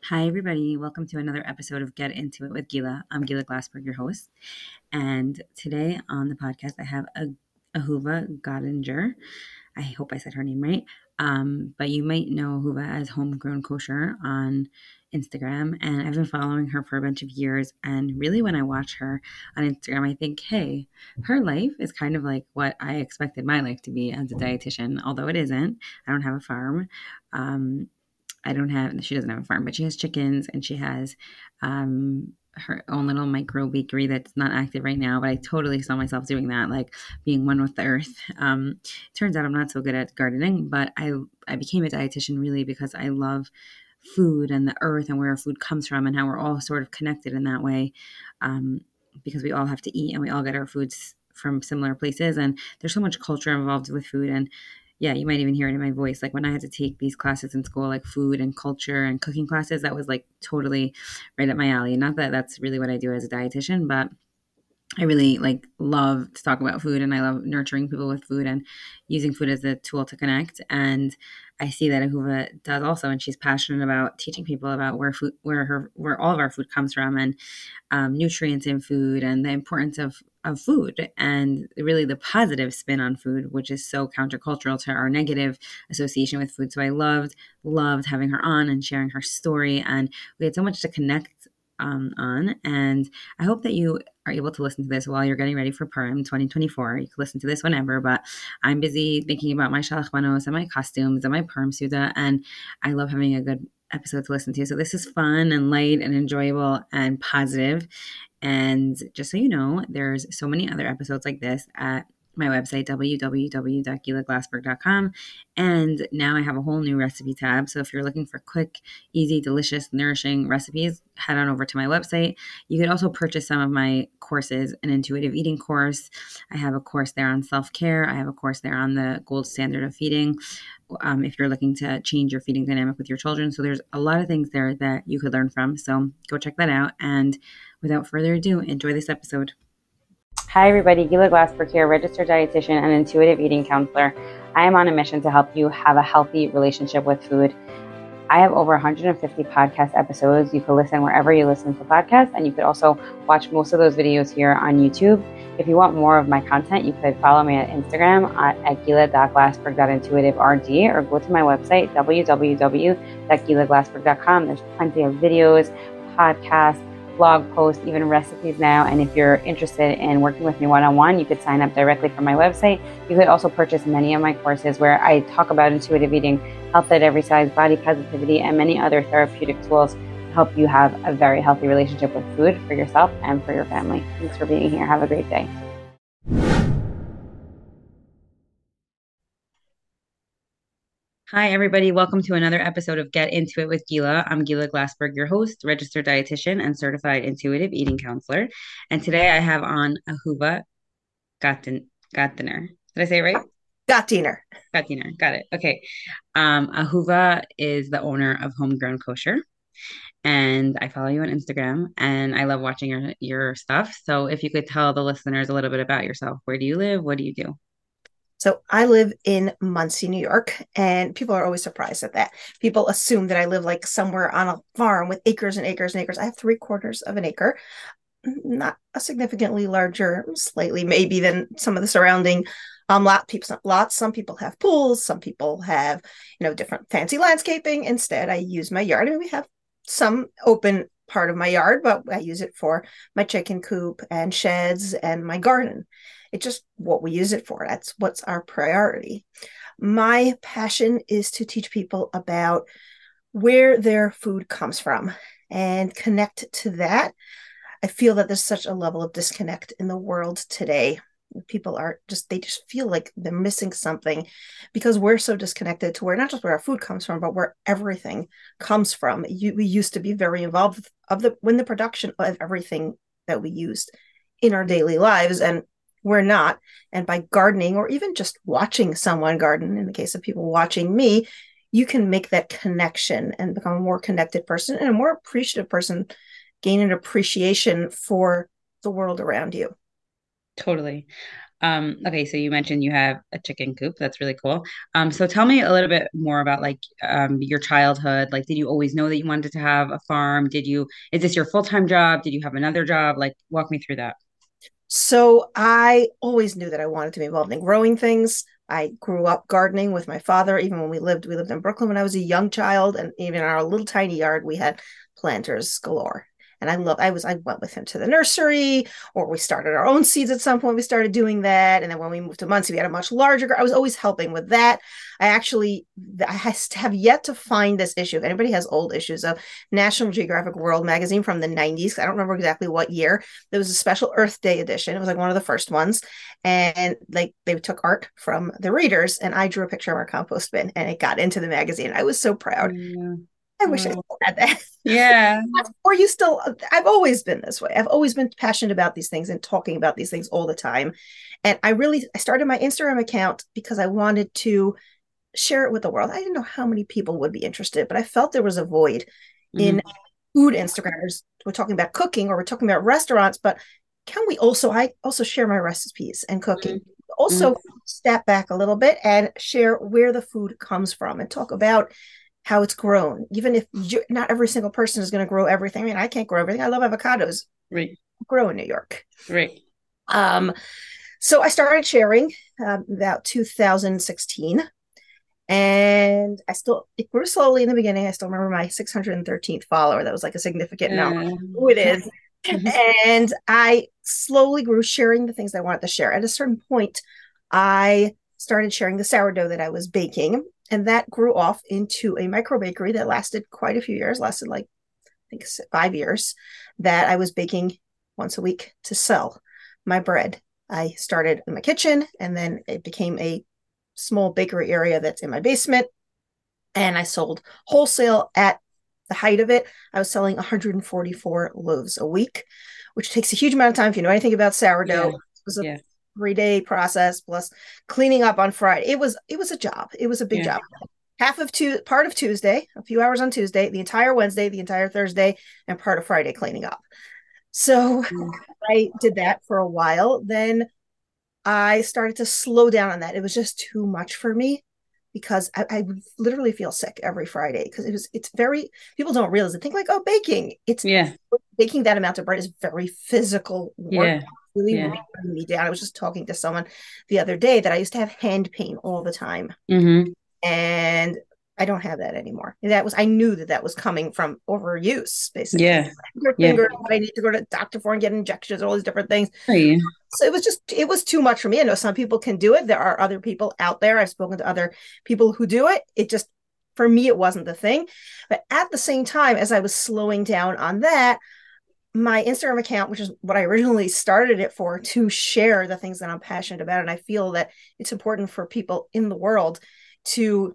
Hi, everybody. Welcome to another episode of Get Into It with Gila. I'm Gila Glassberg, your host. And today on the podcast, I have Ahuva Godinger. I hope I said her name right. But you might know Ahuva as Homegrown Kosher on Instagram. And I've been following her for a bunch of years. And really, when I watch her on Instagram, I think, hey, her life is kind of like what I expected my life to be as a dietitian, although it isn't. I don't have a farm. She doesn't have a farm, but she has chickens and she has her own little micro bakery that's not active right now, but I totally saw myself doing that, like being one with the earth. Turns out I'm not so good at gardening, but I became a dietitian really because I love food and the earth and where our food comes from and how we're all sort of connected in that way, because we all have to eat and we all get our foods from similar places. And there's so much culture involved with food. And yeah, you might even hear it in my voice. Like when I had to take these classes in school, like food and culture and cooking classes, that was like totally right up my alley. Not that that's really what I do as a dietitian, but I really like love to talk about food and I love nurturing people with food and using food as a tool to connect. And I see that Ahuva does also, and she's passionate about teaching people about where all of our food comes from and nutrients in food and the importance of food and really the positive spin on food, which is so countercultural to our negative association with food. So I loved having her on and sharing her story, and we had so much to connect on. And I hope that you are able to listen to this while you're getting ready for Purim 2024. You can listen to this whenever, but I'm busy thinking about my shalach manos and my costumes and my Purim Suda, and I love having a good episode to listen to. So this is fun and light and enjoyable and positive. And just so you know, there's so many other episodes like this at my website, www.gilaglassberg.com. And now I have a whole new recipe tab. So if you're looking for quick, easy, delicious, nourishing recipes, head on over to my website. You could also purchase some of my courses, an intuitive eating course. I have a course there on self-care. I have a course there on the gold standard of feeding. If you're looking to change your feeding dynamic with your children. So there's a lot of things there that you could learn from. So go check that out. And without further ado, enjoy this episode. Hi, everybody. Gila Glassberg here, registered dietitian and intuitive eating counselor. I am on a mission to help you have a healthy relationship with food. I have over 150 podcast episodes. You can listen wherever you listen to podcasts, and you could also watch most of those videos here on YouTube. If you want more of my content, you could follow me at Instagram at gila.glassberg.intuitiverd or go to my website, www.gilaglassberg.com. There's plenty of videos, podcasts, blog posts, even recipes now. And if you're interested in working with me one-on-one, you could sign up directly from my website. You could also purchase many of my courses where I talk about intuitive eating, health at every size, body positivity, and many other therapeutic tools to help you have a very healthy relationship with food for yourself and for your family. Thanks for being here. Have a great day. Hi, everybody. Welcome to another episode of Get Into It with Gila. I'm Gila Glassberg, your host, registered dietitian, and certified intuitive eating counselor. And today I have on Ahuva Gottener. Did I say it right? Gottener. Gottener. Got it. Okay. Ahuva is the owner of Homegrown Kosher. And I follow you on Instagram and I love watching your stuff. So if you could tell the listeners a little bit about yourself, where do you live? What do you do? So I live in Muncie, New York, and people are always surprised at that. People assume that I live like somewhere on a farm with acres and acres and acres. I have 3/4 of an acre, not a significantly larger, slightly maybe than some of the surrounding lots. Some people have pools, some people have, different fancy landscaping. Instead, I use my yard. I mean, we have some open part of my yard, but I use it for my chicken coop and sheds and my garden. It's just what we use it for. That's what's our priority. My passion is to teach people about where their food comes from and connect to that. I feel that there's such a level of disconnect in the world today. People are they just feel like they're missing something because we're so disconnected to where not just where our food comes from, but where everything comes from. We used to be very involved when the production of everything that we used in our daily lives, and we're not. And by gardening or even just watching someone garden, in the case of people watching me, you can make that connection and become a more connected person and a more appreciative person, gain an appreciation for the world around you. Totally. Okay, so you mentioned you have a chicken coop. That's really cool. So tell me a little bit more about like your childhood. Like, did you always know that you wanted to have a farm? Is this your full-time job? Did you have another job? Like, walk me through that. So I always knew that I wanted to be involved in growing things. I grew up gardening with my father. Even when we lived in Brooklyn when I was a young child, and even in our little tiny yard, we had planters galore. And I went with him to the nursery, or we started our own seeds at some point. We started doing that. And then when we moved to Muncie, we had a much larger, I was always helping with that. I have yet to find this issue. If anybody has old issues of National Geographic World magazine from the 90s, I don't remember exactly what year, there was a special Earth Day edition. It was like one of the first ones. And like they took art from the readers, and I drew a picture of our compost bin, and it got into the magazine. I was so proud. Yeah. I wish I Oh, still had that. yeah. Or you still, I've always been this way. I've always been passionate about these things and talking about these things all the time. And I started my Instagram account because I wanted to share it with the world. I didn't know how many people would be interested, but I felt there was a void in Hmm. food Instagrammers. We're talking about cooking or we're talking about restaurants, but I also share my recipes and cooking. Hmm. Also step back a little bit and share where the food comes from and talk about how it's grown. Even if not every single person is going to grow everything. I mean, I can't grow everything. I love avocados. Right. Grow in New York. Right. Um, so I started sharing about 2016, and it grew slowly in the beginning. I still remember my 613th follower. That was like a significant number. Who it is. And I slowly grew sharing the things I wanted to share. At a certain point, I started sharing the sourdough that I was baking, and that grew off into a micro bakery that lasted quite a few years, lasted like, I think, 5 years, that I was baking once a week to sell my bread. I started in my kitchen, and then it became a small bakery area that's in my basement. And I sold wholesale at the height of it. I was selling 144 loaves a week, which takes a huge amount of time. If you know anything about sourdough, Yeah. it was a Yeah. 3 day process plus cleaning up on Friday. It was a job. It was a big Yeah. job. Part of Tuesday, a few hours on Tuesday, the entire Wednesday, the entire Thursday, and part of Friday cleaning up. So I did that for a while. Then I started to slow down on that. It was just too much for me because I would literally feel sick every Friday because it's very, people don't realize it. Think like, oh, baking. It's Yeah. baking that amount of bread is very physical work. Yeah. Really Yeah. wearing me down. I was just talking to someone the other day that I used to have hand pain all the time, Hmm. and I don't have that anymore. I knew that was coming from overuse, basically. Yeah. Your Yeah. finger, I need to go to the doctor for and get injections, all these different things. Right. So it was too much for me. I know some people can do it. There are other people out there. I've spoken to other people who do it. It just, for me, it wasn't the thing. But at the same time, as I was slowing down on that, my Instagram account, which is what I originally started it for, to share the things that I'm passionate about. And I feel that it's important for people in the world to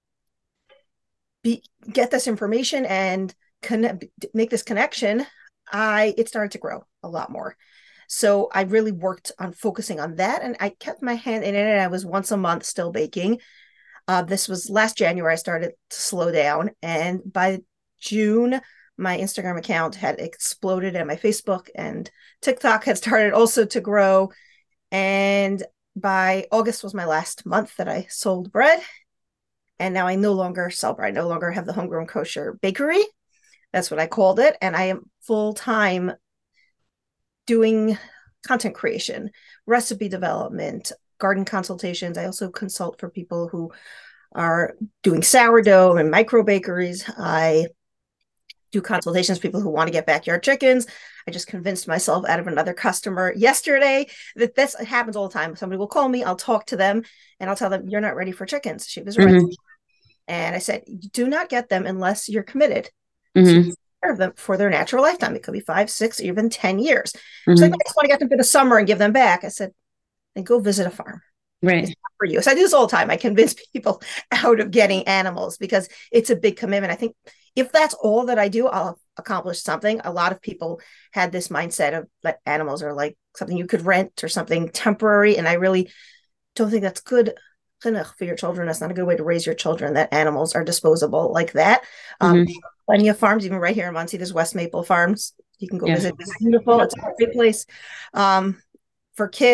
get this information and make this connection. It started to grow a lot more. So I really worked on focusing on that, and I kept my hand in it. And I was once a month still baking. This was last January. I started to slow down, and by June, my Instagram account had exploded, and my Facebook and TikTok had started also to grow. And by August was my last month that I sold bread, and now I no longer sell bread. I no longer have the homegrown kosher bakery. That's what I called it, and I am full time doing content creation, recipe development, garden consultations. I also consult for people who are doing sourdough and micro bakeries. I do consultations for people who want to get backyard chickens. I just convinced myself out of another customer yesterday that this happens all the time. Somebody will call me, I'll talk to them, and I'll tell them, you're not ready for chickens. She was right. Hmm. And I said, do not get them unless you're committed to Hmm. serve them for their natural lifetime. It could be 5, 6, even 10 years. She's like, Hmm. I just want to get them for the summer and give them back. I said, then go visit a farm. It's Right. not for you. So I do this all the time. I convince people out of getting animals because it's a big commitment. I think if that's all that I do, I'll accomplish something. A lot of people had this mindset of that animals are like something you could rent or something temporary. And I really don't think that's good for your children. That's not a good way to raise your children, that animals are disposable like that. Um, Hmm. Plenty of farms, even right here in Muncie, there's West Maple Farms. You can go Yeah. visit. It's beautiful. It's a great place. For kids,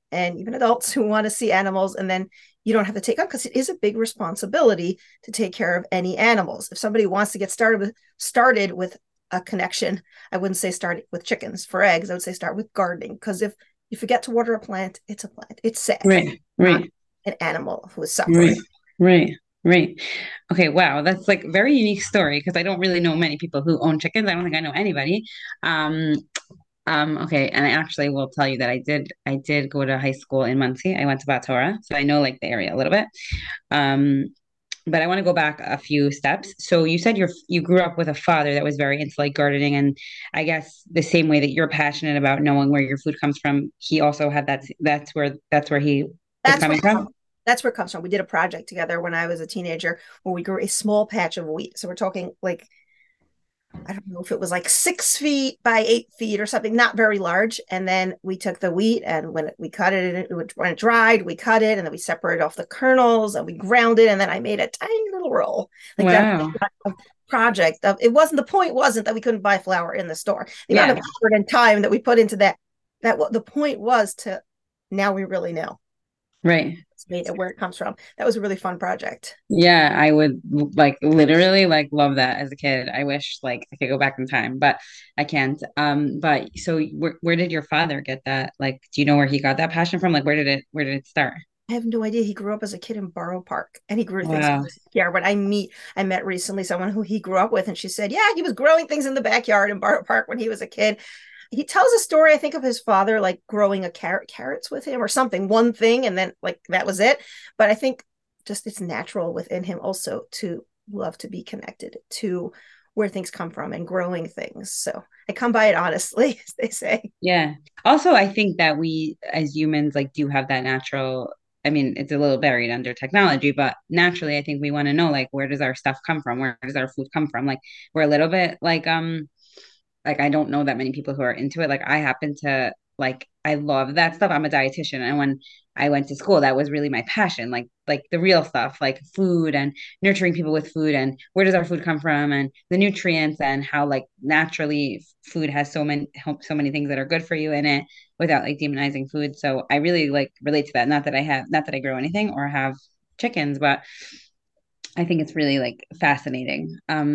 and even adults who want to see animals, and then you don't have to take on, because it is a big responsibility to take care of any animals. If somebody wants to get started with a connection, I wouldn't say start with chickens for eggs. I would say start with gardening, because if you forget to water a plant, it's a plant. It's sad, Right, not right, an animal who is suffering. right, right, right. Okay, wow, that's like a very unique story because I don't really know many people who own chickens. I don't think I know anybody. Um, okay, and I actually will tell you that I did go to high school in Muncie. I went to Batora, so I know like the area a little bit. Um, but I want to go back a few steps. So you said you grew up with a father that was very into like gardening, and I guess the same way that you're passionate about knowing where your food comes from, he also had that. That's where he was That's where coming it from. comes. That's where it comes from. We did a project together when I was a teenager where we grew a small patch of wheat. So we're talking like, I don't know if it was like 6 feet by 8 feet or something, not very large. And then we took the wheat, and we cut it, when it dried, we cut it, and then we separated off the kernels and we ground it. And then I made a tiny little roll. Like that Wow. project of it wasn't, the point wasn't that we couldn't buy flour in the store. The amount of Yeah. effort and time that we put into that what the point was to, now we really know Right. it's made and where it comes from. That was a really fun project. Yeah, I would like literally like love that as a kid. I wish like I could go back in time, but I can't. But so where did your father get that? Like, do you know where he got that passion from? Like, where did it start? I have no idea. He grew up as a kid in Borough Park, and he grew things in Wow. the backyard. When I met recently someone who he grew up with, and she said, yeah, he was growing things in the backyard in Borough Park when he was a kid. He tells a story, I think, of his father like growing a carrots with him or something, one thing, and then like that was it. But I think just it's natural within him also to love to be connected to where things come from and growing things. So I come by it honestly, as they say. Yeah. Also, I think that we as humans like do have that natural, I mean, it's a little buried under technology, but naturally I think we want to know like where does our stuff come from? Where does our food come from? Like we're a little bit like I don't know that many people who are into it. Like I happen to like I love that stuff. I'm a dietitian, and when I went to school, that was really my passion. Like the real stuff, like food and nurturing people with food, and where does our food come from, and the nutrients, and how like naturally food has so many things that are good for you in it without like demonizing food. So I really like relate to that. Not that I grow anything or have chickens, but I think it's really like fascinating.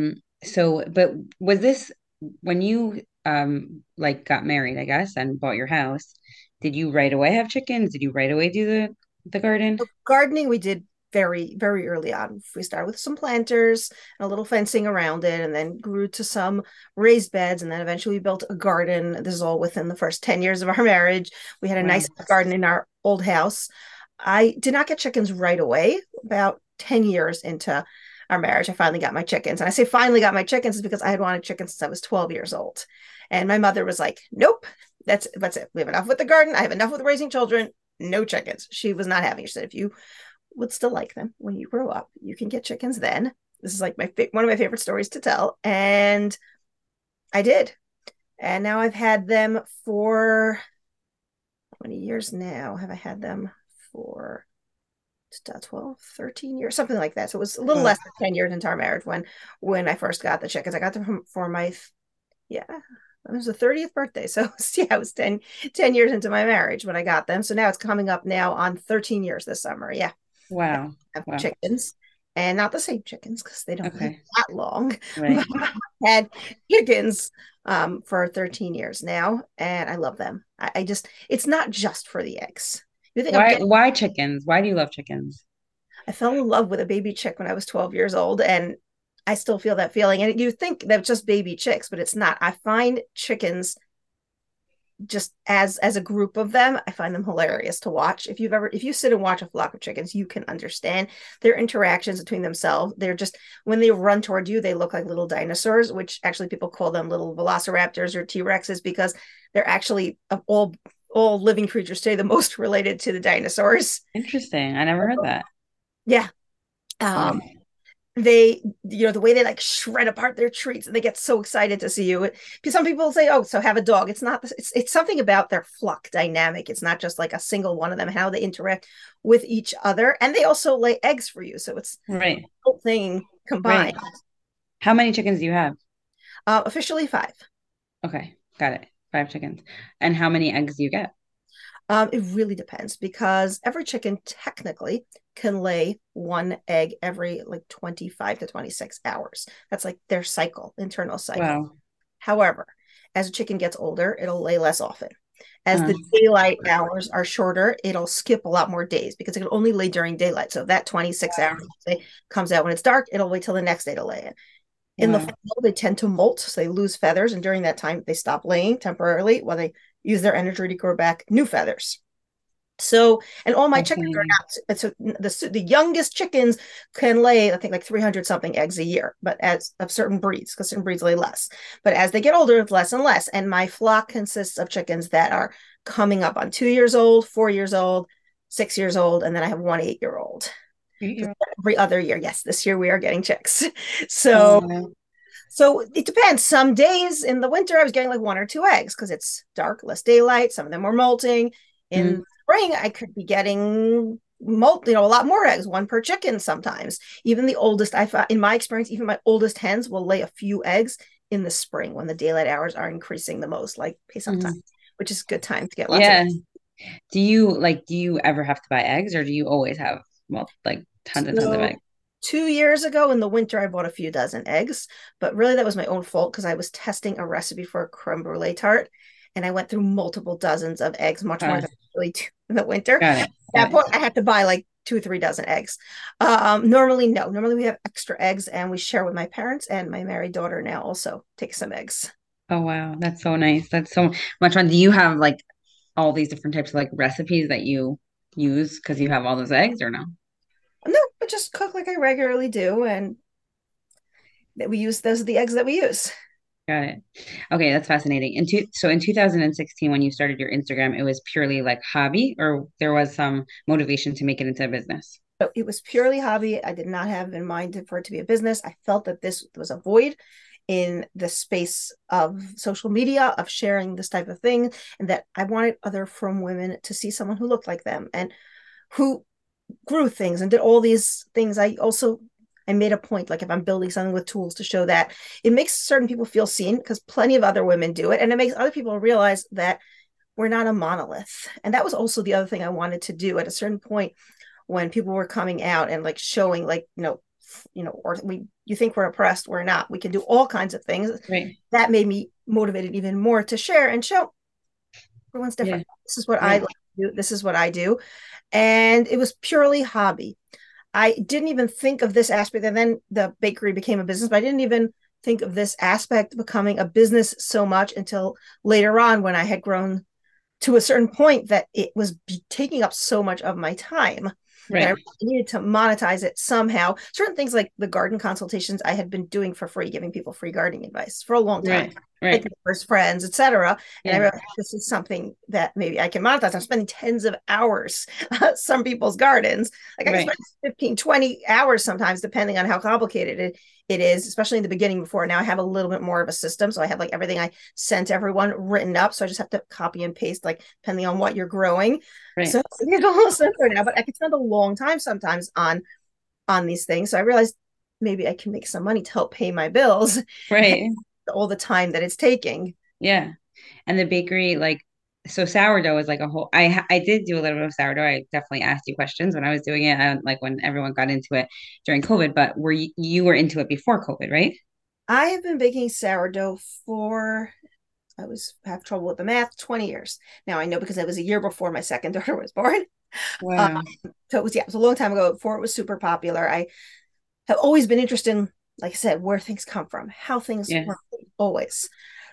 But was this when you like got married, I guess, and bought your house, did you right away have chickens? Did you right away do the garden? So gardening we did very, very early on. We started with some planters and a little fencing around it, and then grew to some raised beds, and then eventually we built a garden. This is all within the first 10 years of our marriage. We had a Wow. nice garden in our old house. I did not get chickens right away. About 10 years into our marriage, I finally got my chickens. And I say finally got my chickens is because I had wanted chickens since I was 12 years old. And my mother was like, nope, that's it. We have enough with the garden. I have enough with raising children. No chickens. She was not having it. She said, if you would still like them when you grow up, you can get chickens then. This is like one of my favorite stories to tell. And I did. And now I've had them for how many years now? Have I had them for 12, 13 years, something like that. So it was a little Wow. less than 10 years into our marriage when I first got the chickens. I got them for my, yeah, it was the 30th birthday. So yeah, it was 10 years into my marriage when I got them. So now it's coming up now on 13 years this summer. Yeah. Wow. Have Wow. chickens, and not the same chickens because they don't live Okay. that long. Right. But I had chickens for 13 years now, and I love them. I just, it's not just for the eggs. You think I'm getting, Why chickens? Why do you love chickens? I fell in love with a baby chick when I was 12 years old, and I still feel that feeling. And you think they're just baby chicks, but it's not. I find chickens just as a group of them, I find them hilarious to watch. If you sit and watch a flock of chickens, you can understand their interactions between themselves. They're just, when they run toward you, they look like little dinosaurs, which actually people call them little velociraptors or T-Rexes, because they're actually, of all living creatures today, the most related to the dinosaurs. Interesting. I never heard that. Yeah. Wow. Um, they, the way they like shred apart their treats, and they get so excited to see you, because some people say, oh, so have a dog. It's not, it's something about their flock dynamic. It's not just like a single one of them, how they interact with each other, and they also lay eggs for you, so it's Right. the whole thing Right. combined. How many chickens do you have? Officially five. Okay. Got it. Five chickens. And how many eggs do you get? It really depends because every chicken technically can lay one egg every like 25 to 26 hours. That's like their cycle, internal cycle. Wow. However, as a chicken gets older, it'll lay less often. As Uh, the daylight hours are shorter, it'll skip a lot more days because it can only lay during daylight. So if that 26 hours say, comes out when it's dark, it'll wait till the next day to lay it. In the wow. fall, they tend to molt, so they lose feathers, and during that time, they stop laying temporarily while they use their energy to grow back new feathers. So, and all my chickens are Fascinating. not, so the youngest chickens can lay, I think, like 300 something eggs a year, but as of certain breeds, because certain breeds lay less. But as they get older, it's less and less. And my flock consists of chickens that are coming up on 2 years old, 4 years old, 6 years old, and then I have one 8 year old. Every other year. Yes, this year we are getting chicks. So, Wow. so it depends. Some days in the winter, I was getting like one or two eggs because it's dark, less daylight. Some of them were molting. In Mm, spring, I could be getting a lot more eggs, one per chicken sometimes. Even the oldest, in my experience, even my oldest hens will lay a few eggs in the spring when the daylight hours are increasing the most, like Pesach time, mhm. which is a good time to get lots of eggs. Yeah. Do you ever have to buy eggs or do you always have, well, like tons and tons of So eggs? 2 years ago in the winter, I bought a few dozen eggs, but really that was my own fault because I was testing a recipe for a creme brulee tart, and I went through multiple dozens of eggs, much more Uh, than I really do in the winter. got it. At Got that it. point, I had to buy like 2 or 3 dozen eggs. Normally, no. Normally, we have extra eggs, and we share with my parents, and my married daughter now also takes some eggs. Oh, wow. That's so nice. That's so much fun. Do you have like all these different types of like recipes that you use because you have all those eggs or no? No, but just cook like I regularly do, and that we use those are the eggs that we use. Got it. Okay, that's fascinating. So in 2016, when you started your Instagram, it was purely like hobby, or there was some motivation to make it into a business? So it was purely hobby. I did not have in mind for it to be a business. I felt that this was a void in the space of social media, of sharing this type of thing, and that I wanted other from women to see someone who looked like them and who grew things and did all these things. I made a point, like if I'm building something with tools, to show that it makes certain people feel seen because plenty of other women do it, and it makes other people realize that we're not a monolith. And that was also the other thing I wanted to do at a certain point when people were coming out and like showing like or we you think we're oppressed, we're not, we can do all kinds of things. Right. That made me motivated even more to share and show everyone's Yeah. different. This is what I Right. like to do, this is what I do. And it was purely hobby. I didn't even think of this aspect, and then the bakery became a business, but I didn't even think of this aspect becoming a business so much until later on when I had grown to a certain point that it was taking up so much of my time that I Right. needed to monetize it somehow. Certain things like the garden consultations I had been doing for free, giving people free gardening advice for a long time, Right. like Right. neighbors, friends, etc. And I Yeah. realized this is something that maybe I can monetize. I'm spending tens of hours some people's gardens. Like I can Right. spend 15, 20 hours sometimes, depending on how complicated it is, especially in the beginning before. Now I have a little bit more of a system. So I have like everything I sent everyone written up. So I just have to copy and paste, like depending on what you're growing. Right. So it's a little simpler now, but I could spend a long time sometimes on these things. So I realized maybe I can make some money to help pay my bills Right. all the time that it's taking. Yeah. And the bakery, like, so sourdough is like a whole. I did do a little bit of sourdough. I definitely asked you questions when I was doing it, like when everyone got into it during COVID. But you were into it before COVID, right? I have been baking sourdough for I was have trouble with the math, 20 years. Now I know because it was a year before my second daughter was born. Um, Wow. so it was a long time ago before it was super popular. I have always been interested in, like I said, where things come from, how things Yeah. work always.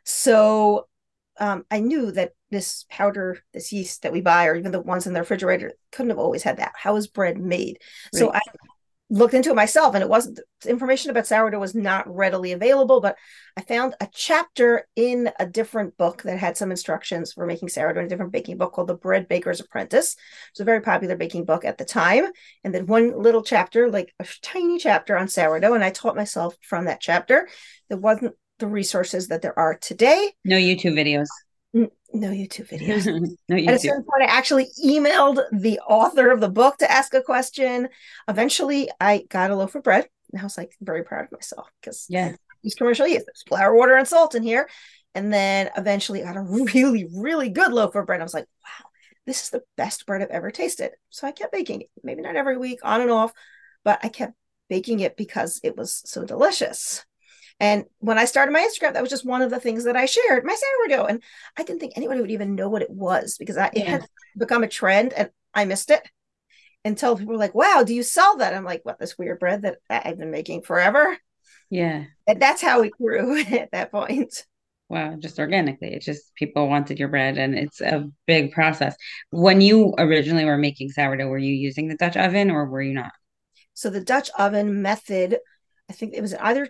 So I knew that this powder, this yeast that we buy, or even the ones in the refrigerator, couldn't have always had that. How is bread made? So Right. I looked into it myself, and it wasn't, information about sourdough was not readily available, but I found a chapter in a different book that had some instructions for making sourdough in a different baking book called The Bread Baker's Apprentice. It's a very popular baking book at the time. And then one little chapter, like a tiny chapter on sourdough, and I taught myself from that chapter. There wasn't the resources that there are today. No YouTube videos. No YouTube videos. No At a YouTube. certain point, I actually emailed the author of the book to ask a question. Eventually, I got a loaf of bread, and I was like very proud of myself because Yeah. I used commercial yeast. There's flour, water, and salt in here. And then eventually, I got a really, really good loaf of bread. I was like, wow, this is the best bread I've ever tasted. So I kept baking it, maybe not every week, on and off, but I kept baking it because it was so delicious. And when I started my Instagram, that was just one of the things that I shared, my sourdough. And I didn't think anybody would even know what it was because it Yeah. had become a trend and I missed it until people were like, wow, do you sell that? I'm like, what, this weird bread that I've been making forever? Yeah. And that's how it grew at that point. Wow, just organically. It's just people wanted your bread and it's a big process. When you originally were making sourdough, were you using the Dutch oven or were you not? So the Dutch oven method, I think it was either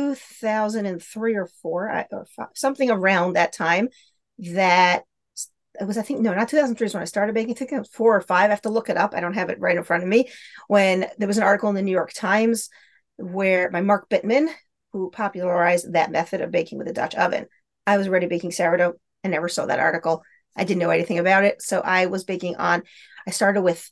2003 or four or five, something around that time that it was, I think, no, not 2003 is when I started baking. I think it was four or five. I have to look it up. I don't have it right in front of me. When there was an article in the New York Times where by Mark Bittman, who popularized that method of baking with a Dutch oven. I was already baking sourdough. I never saw that article. I didn't know anything about it. So I was baking on, I started with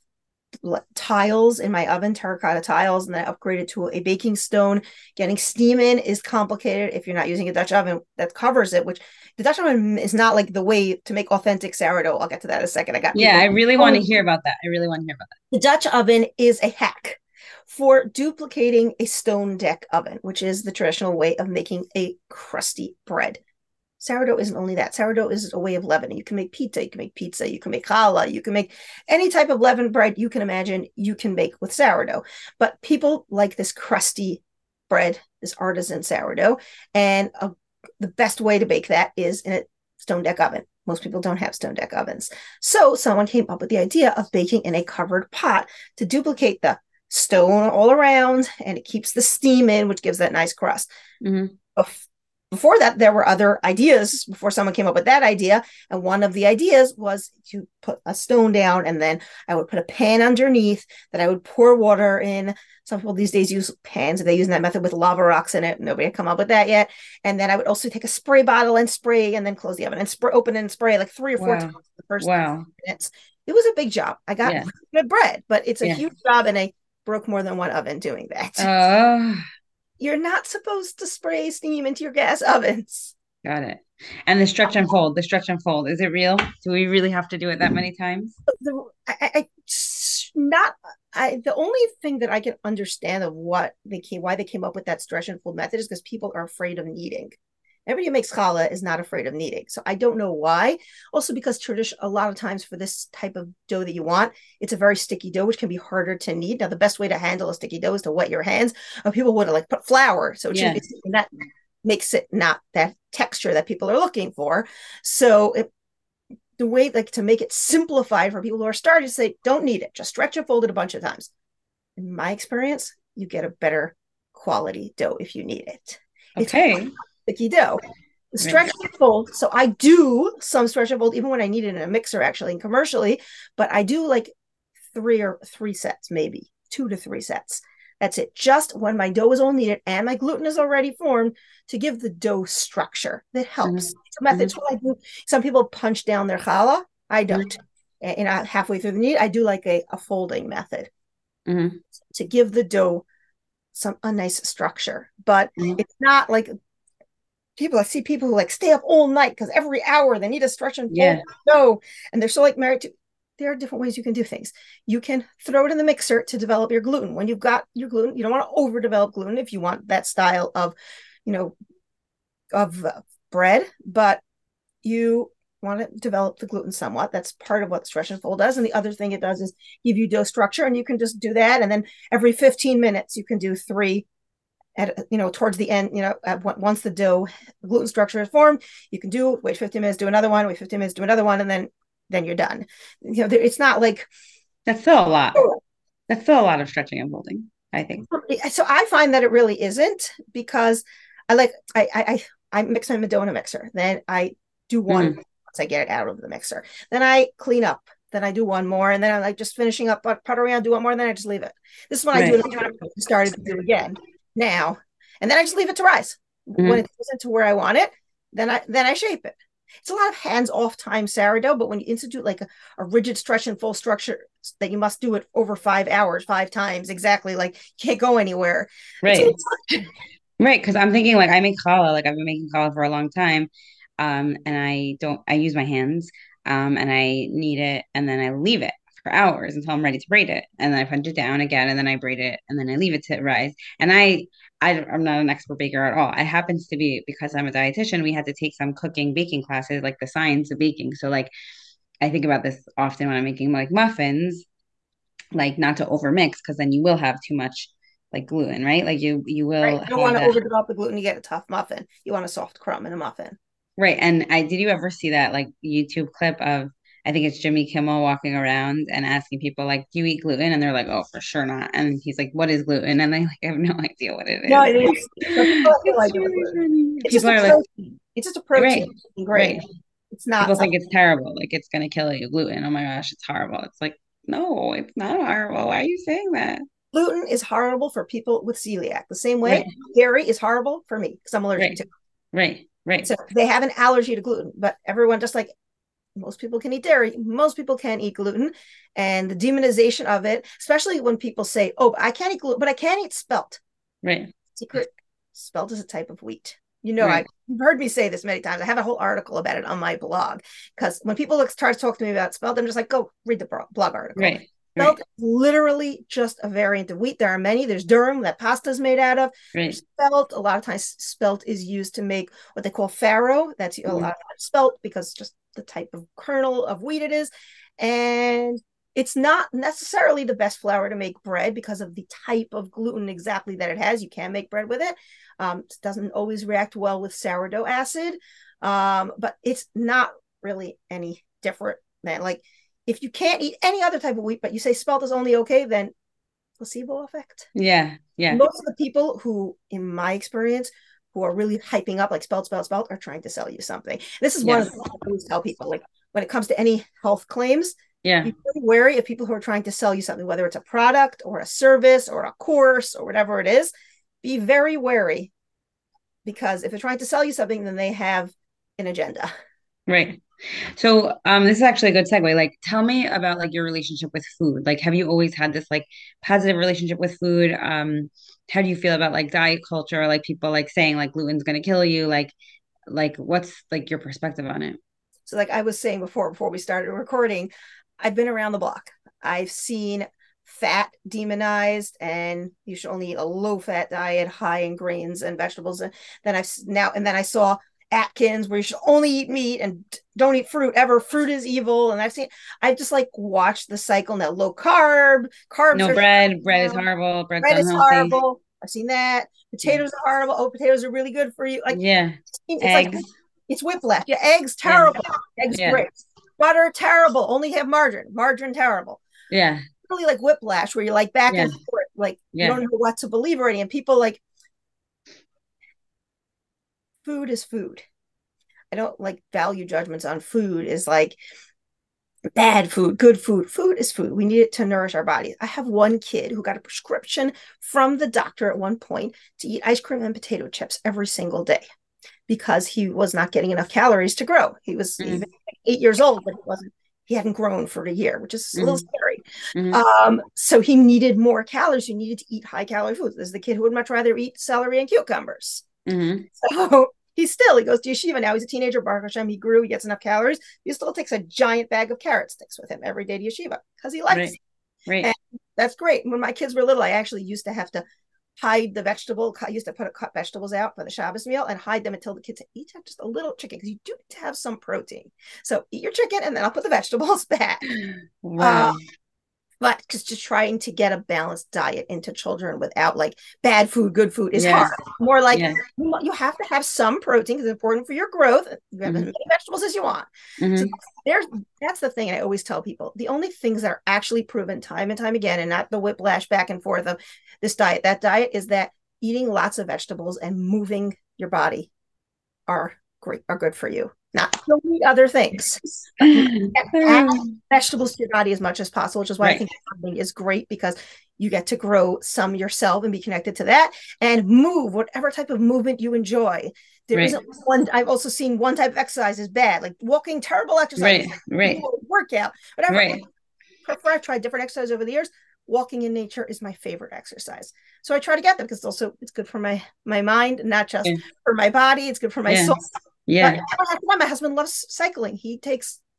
tiles in my oven, terracotta tiles, and then I upgraded to a baking stone. Getting steam in is complicated if you're not using a Dutch oven that covers it, which the Dutch oven is not like the way to make authentic sourdough. I'll get to that in a second. I got Yeah, people. I really want to hear about that. I really want to hear about The Dutch oven is a hack for duplicating a stone deck oven, which is the traditional way of making a crusty bread. Sourdough isn't only that. Sourdough is a way of leavening. You can make pizza, you can make challah, you can make any type of leavened bread you can imagine you can make with sourdough. But people like this crusty bread, this artisan sourdough. And the best way to bake that is in a stone deck oven. Most people don't have stone deck ovens. So someone came up with the idea of baking in a covered pot to duplicate the stone all around and it keeps the steam in, which gives that nice crust. it. Hmm. Before that, there were other ideas before someone came up with that idea. And one of the ideas was to put a stone down and then I would put a pan underneath that I would pour water in. Some people these days use pans and they use that method with lava rocks in it. Nobody had come up with that yet. And then I would also take a spray bottle and spray and then close the oven and spray, open and spray like three or four Wow. times the first Wow. minutes. It was a big job. I got Yeah. really good bread, but it's a Yeah. huge job and I broke more than one oven doing that. Oh, You're not supposed to spray steam into your gas ovens. got it. And the stretch and fold, is it real? Do we really have to do it that many times? I not the only thing that I can understand of why they came up with that stretch and fold method is because people are afraid of kneading. Everybody who makes challah is not afraid of kneading. So I don't know why. Also because tradition a lot of times for this type of dough that you want, it's a very sticky dough, which can be harder to knead. Now the best way to handle a sticky dough is to wet your hands. Or people would like put flour, so it shouldn't Yeah. be sticky. And that makes it not that texture that people are looking for. So the way like to make it simplified for people who are starting to say don't need it, just stretch and fold it a bunch of times. In my experience, you get a better quality dough if you need it. It's Okay. sticky dough. Right. Stretch and fold. So I do some stretch and fold even when I need it in a mixer actually and commercially, but I do like three sets, maybe 2 to 3 sets. That's it. Just when my dough is all needed and my gluten is already formed to give the dough structure. That helps. Hmm. It's a method. Hmm. It's what I do. Some people punch down their challah. I don't. Hmm. And halfway through the knead, I do like a folding method Hmm. to give the dough a nice structure. But Hmm. it's not like I see people who like stay up all night because every hour they need to stretch and fold Yeah. dough, and they're so like married to. There are different ways you can do things. You can throw it in the mixer to develop your gluten. When you've got your gluten, you don't want to overdevelop gluten if you want that style of, you know, of bread, but you want to develop the gluten somewhat. That's part of what stretch and fold does. And the other thing it does is give you dough structure, and you can just do that. And then every 15 minutes, you can do three towards the end, once the dough gluten structure is formed, you can wait 15 minutes, do another one, wait 15 minutes, do another one, and then you're done. It's not like That's still a lot. That's still a lot of stretching and folding, I think. so I find that it really isn't because I mix my dough in a mixer. Then I do one Hmm. once I get it out of the mixer. Then I clean up. Then I do one more, and then I'm like just finishing up, put around, do one more, and then I just leave it. This is what I do. Right. And I started to do again now, and then I just leave it to rise. When Hmm. it goes into where I want it, then I shape it. It's a lot of hands-off time sourdough, but when you institute like a rigid stretch and full structure that you must do it over 5 hours, 5 times exactly, like you can't go anywhere. It's a Right. Right. Because I'm thinking like I make challah, like I've been making challah for a long time. And I use my hands. and I knead it, and then I leave it for hours until I'm ready to braid it, and then I punch it down again, and then I braid it, and then I leave it to rise. And I'm not an expert baker at all. I happens to be, because I'm a dietitian. We had to take some cooking baking classes, like the science of baking. So like I think about this often when I'm making like muffins, like not to overmix, because then you will have too much like gluten, right? Like you Right. will You don't have want to that. overdevelop the gluten, you get a tough muffin. You want a soft crumb in a muffin. Right. And I did you ever see that like YouTube clip of, I think it's Jimmy Kimmel walking around and asking people like, do you eat gluten? And they're like, oh, for sure not. And he's like, what is gluten? And they like have no idea what it No, is. it is. But people have no It's idea what really gluten is. funny. It's just People a are like, protein. It's just a protein right, grain. right. It's not People think something. it's terrible, like it's gonna kill you. Gluten. Oh my gosh, it's horrible. It's like, no, it's not horrible. Why are you saying that? Gluten is horrible for people with celiac. The same way Right, dairy is horrible for me because I'm allergic right, to it. right, right, So they have an allergy to gluten, but everyone, just like most people can eat dairy, most people can eat gluten. And the demonization of it, especially when people say, oh, I can't eat gluten, but I can eat spelt. right, Secret: spelt is a type of wheat. right, You've heard me say this many times. I have a whole article about it on my blog because when people start to talk to me about spelt, I'm just like, go read the blog article. right, Spelt right, is literally just a variant of wheat. There are many. There's durum that pasta is made out of. There's right. spelt. A lot of times, spelt is used to make what they call farro. That's a lot Mhm. of spelt because just the type of kernel of wheat it is. And it's not necessarily the best flour to make bread because of the type of gluten exactly that it has. You can make bread with it. It doesn't always react well with sourdough acid, but it's not really any different than, like, if you can't eat any other type of wheat, but you say spelt is only okay, then placebo effect. Yeah, yeah, Most of the people who, in my experience, who are really hyping up like spelt, spelt, spelt, are trying to sell you something. This is one of yes, the things I always tell people. Like, when it comes to any health claims, yeah, be very wary of people who are trying to sell you something, whether it's a product or a service or a course or whatever it is. Be very wary, because if they're trying to sell you something, then they have an agenda. right. So, this is actually a good segue. Like, tell me about like your relationship with food. Like, have you always had this like positive relationship with food? How do you feel about like diet culture? Like people like saying like gluten's gonna kill you. Like what's like your perspective on it? So, like I was saying before we started recording, I've been around the block. I've seen fat demonized, and you should only eat a low fat diet, high in grains and vegetables. And then I saw Atkins, where you should only eat meat and don't eat fruit ever. Fruit is evil. And I've just like watched the cycle now. Low carbs No are bread. Bread is down. horrible. Bread's Bread is unhealthy. horrible. I've seen that. Yeah. Potatoes are horrible. Oh, potatoes are really good for you. Like, Yeah. it's like Eggs. it's whiplash. Yeah, eggs Yeah. terrible. Eggs Yeah. great. Butter terrible. Only have margarine. Margarine terrible. Yeah. Really like whiplash, where you're like back Yeah. and forth, like you Yeah. don't know what to believe already. And people, like, food is food. I don't like value judgments on food. Is like bad food, good food. Food is food. We need it to nourish our bodies. I have one kid who got a prescription from the doctor at one point to eat ice cream and potato chips every single day because he was not getting enough calories to grow. He was even Hmm. 8 years old, but he hadn't grown for a year, which is a little Hmm. scary. Hmm. So he needed more calories. He needed to eat high calorie foods. This is the kid who would much rather eat celery and cucumbers. Hmm. So he goes to yeshiva now. He's a teenager. Baruch Hashem, he grew. He gets enough calories. He still takes a giant bag of carrot sticks with him every day to yeshiva because he likes Right. it. Right. And that's great. When my kids were little, I actually used to have to hide the vegetable. I used to cut vegetables out for the Shabbos meal and hide them until the kids each have just a little chicken, because you do need to have some protein. So eat your chicken and then I'll put the vegetables back. Uh, Wow. but just trying to get a balanced diet into children without like bad food, good food is hard. Yes. More like Yes. you have to have some protein because it's important for your growth. You have as Hmm. many vegetables as you want. So Hmm. there's that's the thing I always tell people. The only things that are actually proven time and time again, and not the whiplash back and forth of this diet, that diet, is that eating lots of vegetables and moving your body are are good for you. Not don't eat other things, but add vegetables to your body as much as possible, which is why I Right. think gardening is great, because you get to grow some yourself and be connected to that and move whatever type of movement you enjoy. There Right. isn't one. I've also seen one type of exercise is bad, like walking, terrible exercise. Right. Right. Workout, whatever. Right. Prefer. I've tried different exercise over the years. Walking in nature is my favorite exercise. So I try to get them because it's good for my mind, not just Yeah. for my body. It's good for my Yeah. soul. But Yeah. my husband loves cycling. He takes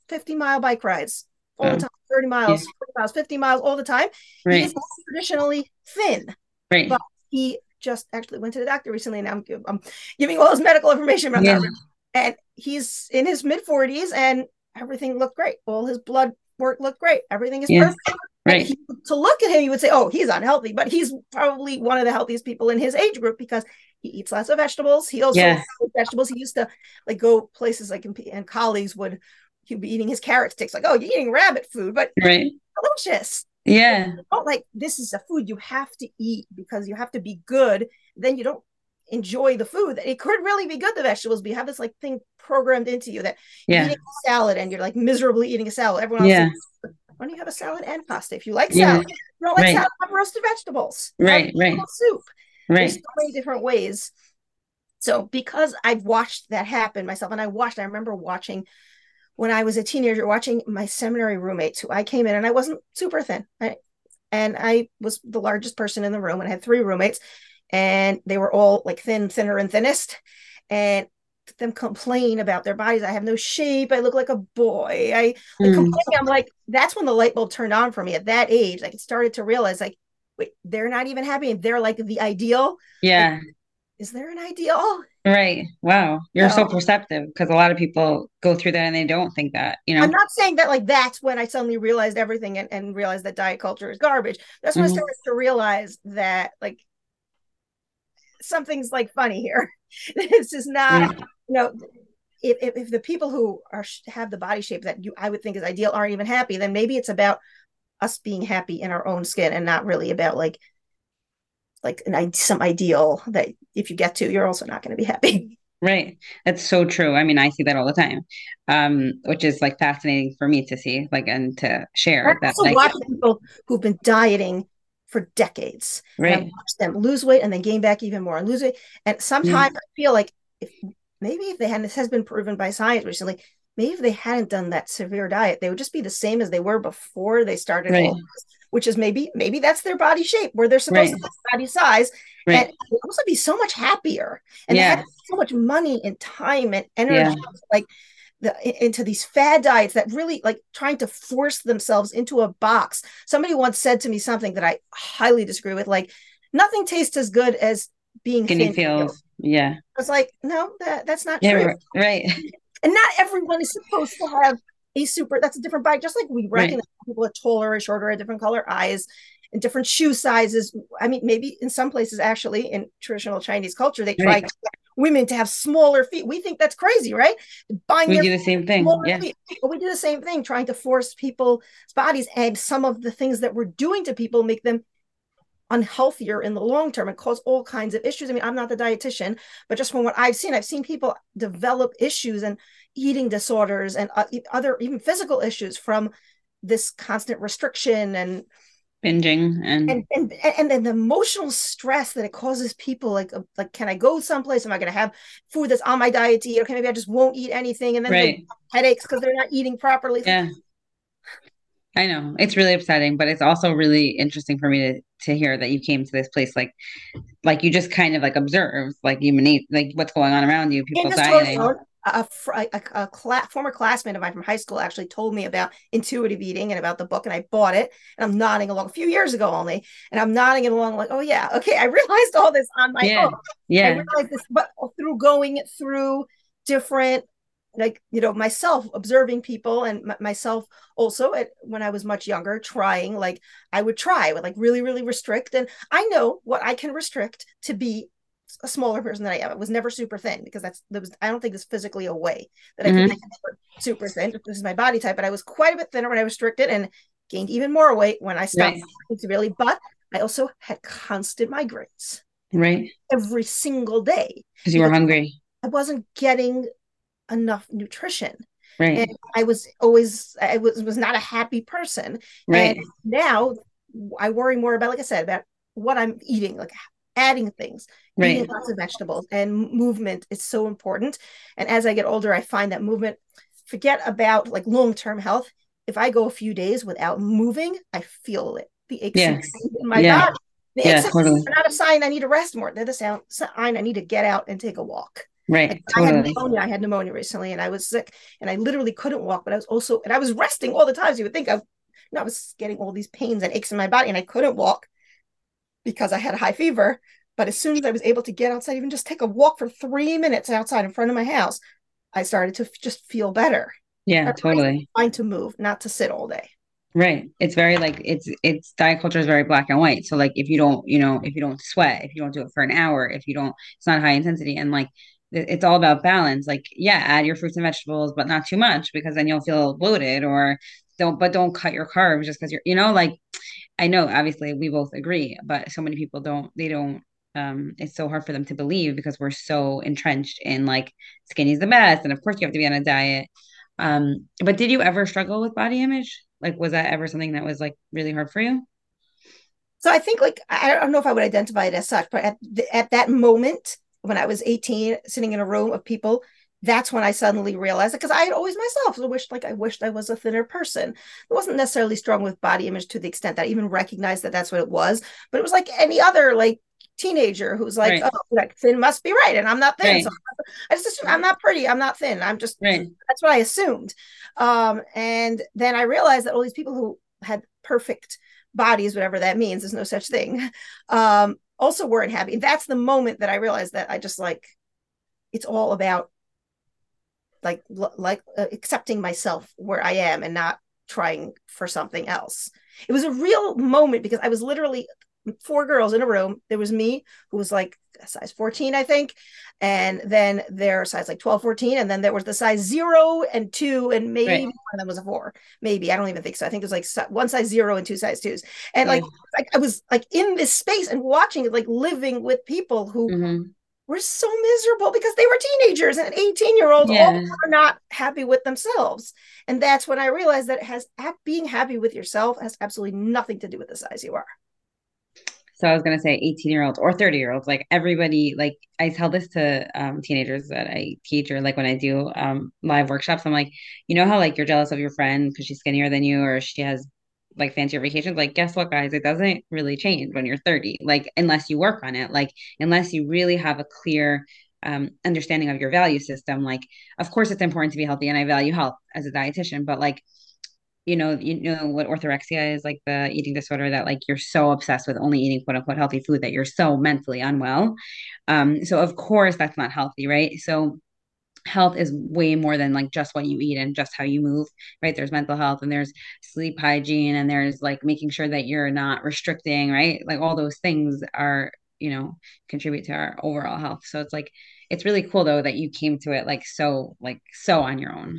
50-mile bike rides all the Wow. time, 30 Yeah. miles, 40 miles, 50 miles all the time. He is Right. traditionally thin, but Right. he just actually went to the doctor recently, and I'm giving all his medical information about Yeah. that. And he's in his mid 40s, and everything looked great. All his blood work looked great. Everything is Yeah. perfect. And Right. to look at him, you would say, "Oh, he's unhealthy," but he's probably one of the healthiest people in his age group because he eats lots of vegetables. He also Yeah. vegetables. He used to like go places like and colleagues would he'd be eating his carrot sticks like, "Oh, you're eating rabbit food," but Right. delicious. Yeah. Not like this is a food you have to eat because you have to be good. Then you don't enjoy the food. It could really be good, the vegetables, but you have this like thing programmed into you that you're Yeah. eating a salad and you're like miserably eating a salad. Everyone else says, Yeah. why don't you have a salad and pasta? If you like Yeah. salad, if you don't like Right. salad, have roasted vegetables, have Right. Right. soup. There's so Right. many different ways. So because I've watched that happen myself, and I remember watching when I was a teenager, watching my seminary roommates who I came in and I wasn't super thin. And I was the largest person in the room and I had three roommates and they were all like thinner and thinnest. And them complain about their bodies. I have no shape. I look like a boy. I like Mm. complaining. I'm like, that's when the light bulb turned on for me at that age. Like it started to realize like, wait, they're not even happy. And they're like the ideal. Like, Yeah. is there an ideal? Right. Wow. You're so No. perceptive because a lot of people go through that and they don't think that, you I'm know? not saying that like that's when I suddenly realized everything and realized that diet culture is garbage. That's when I Hmm. started to realize that like something's like funny here. This is not, Right. you know, if the people who are have the body shape that you I would think is ideal aren't even happy, then maybe it's about us being happy in our own skin and not really about some ideal that if you get to, you're also not going to be happy. Right. That's so true. I mean, I see that all the time. Which is like fascinating for me to see, like, and to I share that, also like, watch people who've been dieting for decades, and I've right. watched them lose weight and then gain back even more and lose weight. And Yeah. sometimes I feel like if maybe if they hadn't, this has been proven by science recently, maybe if they hadn't done that severe diet, they would just be the same as they were before they started Right. all this, which is maybe that's their body shape where they're supposed Right. to be body size, and Right. they'd also be so much happier, and they had Yeah. so much money and time and Yeah. energy, like into these fad diets that really like trying to force themselves into a box. Somebody once said to me something that I highly disagree with, like nothing tastes as good as being Skinny thin. I feels. Yeah. was like, no, that's not Yeah. true. Right. And not everyone is supposed to have a super, that's a different body. Just like we Right. recognize people are taller or shorter, or different color eyes and different shoe sizes. I mean, maybe in some places, actually, in traditional Chinese culture, they try Right. to get women to have smaller feet. We think that's crazy, right? Buying We their do the same thing. smaller Yeah. feet. But we do the same thing, trying to force people's bodies. And some of the things that we're doing to people make them unhealthier in the long term and cause all kinds of issues. I mean, I'm not the dietitian, but just from what I've seen people develop issues and eating disorders and other even physical issues from this constant restriction Binging and and then the emotional stress that it causes people like can I go someplace, am I going to have food that's on my diet to eat, okay, maybe I just won't eat anything, and then they right. headaches because they're not eating properly. It's like, Yeah. I know. It's really upsetting, but it's also really interesting for me to hear that you came to this place like you just kind of like observe like human like what's going on around you, and people just totally dieting. former classmate of mine from high school actually told me about intuitive eating and about the book, and I bought it, and I'm nodding along a few years ago only, and I'm nodding along like, oh yeah, okay, I realized all this on my Yeah. own. I Yeah. realized this, but through going through different, like, myself observing people and myself also when I was much younger, trying, like I would try with like really really restrict, and I know what I can restrict to be a smaller person than I am. I was never super thin because I don't think there's physically a way that I could be Hmm. super thin. This is my body type, but I was quite a bit thinner when I restricted and gained even more weight when I stopped Right. severely. But I also had constant migraines Right. every single day Because you were because hungry. I wasn't getting enough nutrition. And Right. I was not a happy person. And Right. now I worry more about, like I said, about what I'm eating, like adding things, eating Right. lots of vegetables, and movement is so important. And as I get older, I find that movement, forget about like long-term health. If I go a few days without moving, I feel it. The aches and Yeah. pains in my Yeah. body. The Yeah. aches and pains Totally. are not a sign I need to rest more. They're the sign I need to get out and take a walk. Right. I had Totally. pneumonia. I had pneumonia recently, and I was sick, and I literally couldn't walk. But I was also, and I was resting all the time. So you would think I was getting all these pains and aches in my body, and I couldn't walk because I had a high fever. But as soon as I was able to get outside, even just take a walk for 3 minutes outside in front of my house, I started to just feel better. Yeah, Everybody's totally. trying to move, not to sit all day. Right. It's very like it's diet culture is very black and white. So like if you don't, if you don't sweat, if you don't do it for an hour, if you don't, it's not high intensity. And like it's all about balance. Like, yeah, add your fruits and vegetables, but not too much because then you'll feel bloated or don't cut your carbs just because like I know obviously we both agree, but so many people don't it's so hard for them to believe because we're so entrenched in like skinny's the best. And of course you have to be on a diet. But did you ever struggle with body image? Like, was that ever something that was like really hard for you? So I think like I don't know if I would identify it as such, but at that moment when I was 18, sitting in a room of people, that's when I suddenly realized it because I had always myself I wished I was a thinner person. It wasn't necessarily strong with body image to the extent that I even recognized that that's what it was, but it was like any other like teenager who's like, Right, oh, like thin must be right, and I'm not thin, so right, I just assume I'm not pretty, I'm not thin, I'm just right. that's what I assumed. And then I realized that all these people who had perfect bodies, whatever that means, there's no such thing, also weren't happy. That's the moment that I realized that I just like it's all about accepting myself where I am and not trying for something else. It was a real moment because I was literally four girls in a room. There was me, who was like a size 14, I think. And then their size like 12, 14. And then there was the size 0 and 2, and maybe Right. one of them was a 4. Maybe. I don't even think so. I think it was like one size 0 and two size 2s. And Yeah. like I was like in this space and watching it, like living with people who Hmm. were so miserable because they were teenagers and 18-year-olds all Yeah. are not happy with themselves. And that's when I realized that it has being happy with yourself has absolutely nothing to do with the size you are. So I was gonna say 18-year-olds or 30-year-olds, like everybody, like I tell this to teenagers that I teach or like when I do live workshops, I'm like, you know how like you're jealous of your friend because she's skinnier than you or she has like fancier vacations. Like, guess what, guys? It doesn't really change when you're 30, like unless you work on it, like unless you really have a clear understanding of your value system. Like, of course it's important to be healthy and I value health as a dietitian, but like you know what orthorexia is, like the eating disorder that like you're so obsessed with only eating quote unquote healthy food that you're so mentally unwell. So of course that's not healthy, right? So health is way more than like just what you eat and just how you move, right? There's mental health and there's sleep hygiene and there's like making sure that you're not restricting, right? Like all those things are, contribute to our overall health. So it's like it's really cool though that you came to it like so on your own.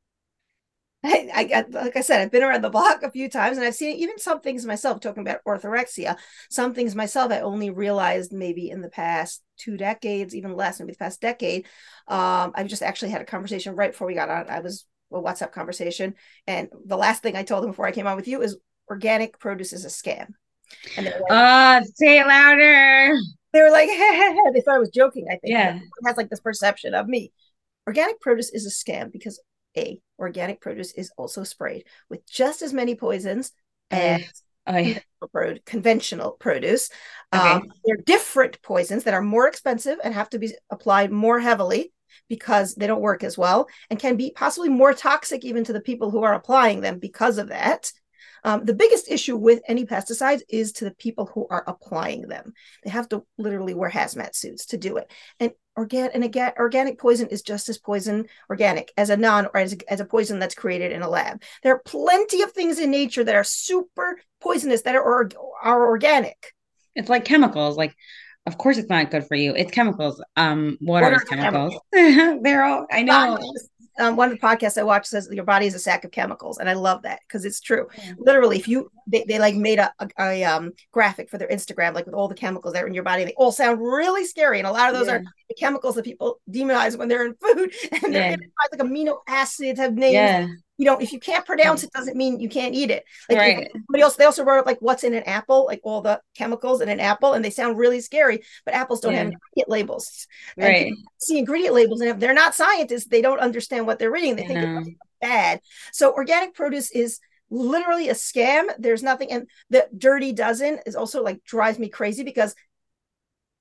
I got, like I said, I've been around the block a few times and I've seen even some things myself, talking about orthorexia. Some things myself I only realized maybe in the past 2 decades, even less, maybe the past decade. I've just actually had a conversation right before we got on. I was a WhatsApp conversation, and the last thing I told them before I came on with you is organic produce is a scam. And Say it louder. they were like, hey, hey, hey. They thought I was joking, I think, because Yeah. everyone has like this perception of me. Organic produce is a scam because organic produce is also sprayed with just as many poisons as Uh, I conventional produce. okay. They're different poisons that are more expensive and have to be applied more heavily because they don't work as well and can be possibly more toxic even to the people who are applying them because of that. The biggest issue with any pesticides is to the people who are applying them. They have to literally wear hazmat suits to do it. And organic poison is just as organic as a non or as a poison that's created in a lab. There are plenty of things in nature that are super poisonous that are organic. It's like chemicals. Like, of course, it's not good for you. It's chemicals. Water What is are the chemicals. chemicals? They're all. I know. One of the podcasts I watched says your body is a sack of chemicals, and I love that because it's true. Yeah. Literally, if they like made a graphic for their Instagram, like with all the chemicals that are in your body, and they all sound really scary, and a lot of those Yeah. are the chemicals that people demonize when they're in food, and they're Yeah. in like amino acids have names. Yeah. If you can't pronounce it, doesn't mean you can't eat it. Like if Right. somebody else, they also wrote up like what's in an apple, like all the chemicals in an apple, and they sound really scary. But apples don't have Yeah. ingredient labels, and Right. people see ingredient labels, and if they're not scientists, they don't understand what they're reading. They I think it's know. bad. So organic produce is literally a scam. There's nothing, and the dirty dozen is also like drives me crazy because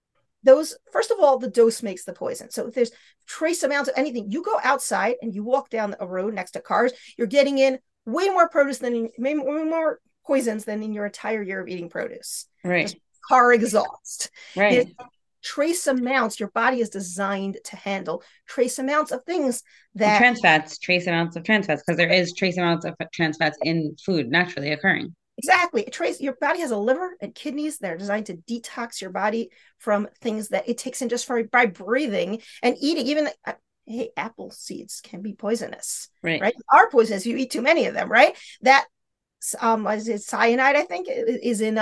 those, first of all, the dose makes the poison. So if there's trace amounts of anything, you go outside and you walk down a road next to cars, you're getting in way more produce than way more poisons than in your entire year of eating produce. Right. Just car exhaust. There's Right. trace amounts your body is designed to handle, trace amounts of things And that trans fats, trace amounts of trans fats, because there is trace amounts of trans fats in food naturally occurring. exactly trace your body has a liver and kidneys that are designed to detox your body from things that it takes in just by breathing and eating. Even hey, apple seeds can be poisonous, Right. right? Are poisonous if you eat too many of them, right? That is it cyanide, I think, is in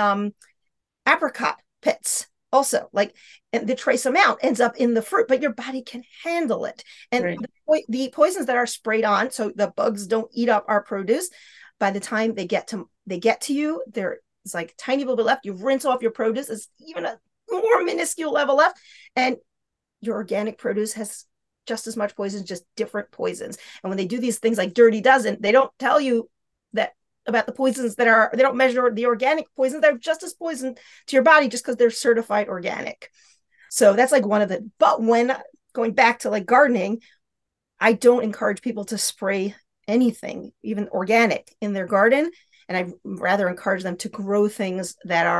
apricot pits also, like, and the trace amount ends up in the fruit, but your body can handle it. And Right. the poisons that are sprayed on so the bugs don't eat up our produce, by the time they get to you, there's like tiny little bit left. You rinse off your produce, it's even a more minuscule level left, and your organic produce has just as much poison, just different poisons. And when they do these things like Dirty Dozen, they don't tell you that about the poisons that are, they don't measure the organic poisons that are just as poison to your body just because they're certified organic. So that's like one of the, but when going back to like gardening, I don't encourage people to spray anything, even organic, in their garden. And I rather encourage them to grow things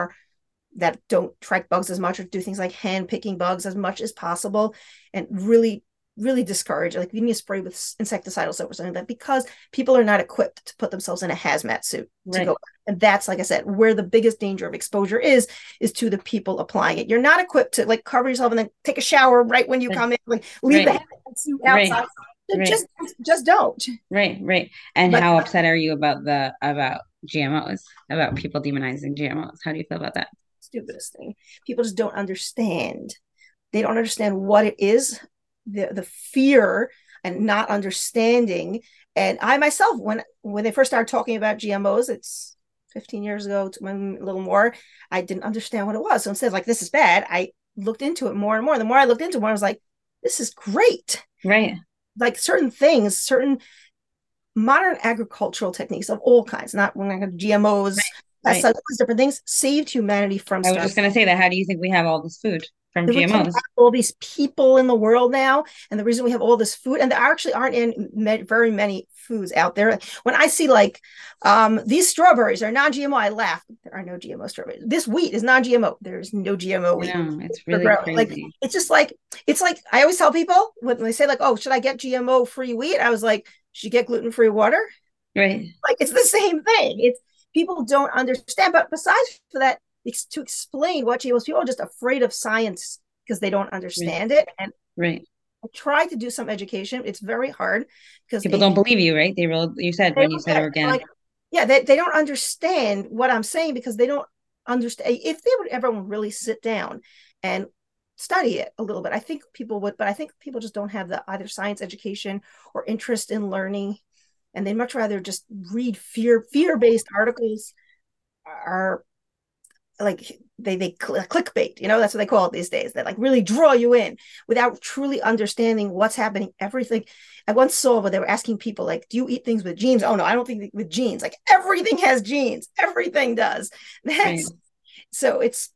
that don't track bugs as much, or do things like hand picking bugs as much as possible, and really discourage, like, you need to spray with insecticidal soap or something like that, because people are not equipped to put themselves in a hazmat suit to Right. go. And that's, like I said, where the biggest danger of exposure is to the people applying it. You're not equipped to like cover yourself and then take a shower right when you come in, like leave the Right. hazmat suit Right. outside. Right. Just don't. Right. Right. And But how upset are you about the about GMOs, about people demonizing GMOs? How do you feel about that? stupidest thing, people just don't understand. They don't understand what it is, the fear and not understanding. And I myself, when they first started talking about GMOs, it's 15 years ago, a little more, I didn't understand what it was. So instead of like, this is bad, I looked into it more and more. The more I looked into it, more I was like, this is great. Right. Like certain things, certain modern agricultural techniques of all kinds, not when I have GMOs, Right. pesticides, different things, saved humanity from I was just going to say that. How do you think we have all this food from the reason we have GMOs? all these people in the world now, and the reason we have all this food, and there actually aren't in very many foods out there. When I see like these strawberries are non-GMO, I laugh. There are no GMO strawberries. This wheat is non-GMO. There's no GMO I wheat know it's for really growing. Like, crazy. it's just like, it's like I always tell people when they say like, oh, should I get GMO free wheat? I was like, should you get gluten free water? Right. Like, it's the same thing. It's, people don't understand. But besides for that, to explain what GMOs, people are just afraid of science because they don't Right. understand it. And Right. I try to do some education. It's very hard because People don't believe you, right? They real you said they when you don't said get organic. like, yeah, they don't understand what I'm saying because they don't understand. If they would ever really sit down and study it a little bit, I think people would. But I think people just don't have the either science education or interest in learning, and they much rather just read fear-based articles, are like they clickbait, that's what they call it these days, that like really draw you in without truly understanding what's happening. Everything, I once saw where they were asking people like, do you eat things with genes? Oh no, I don't think with genes. Like, everything has genes, everything does. Right. That's, so it's,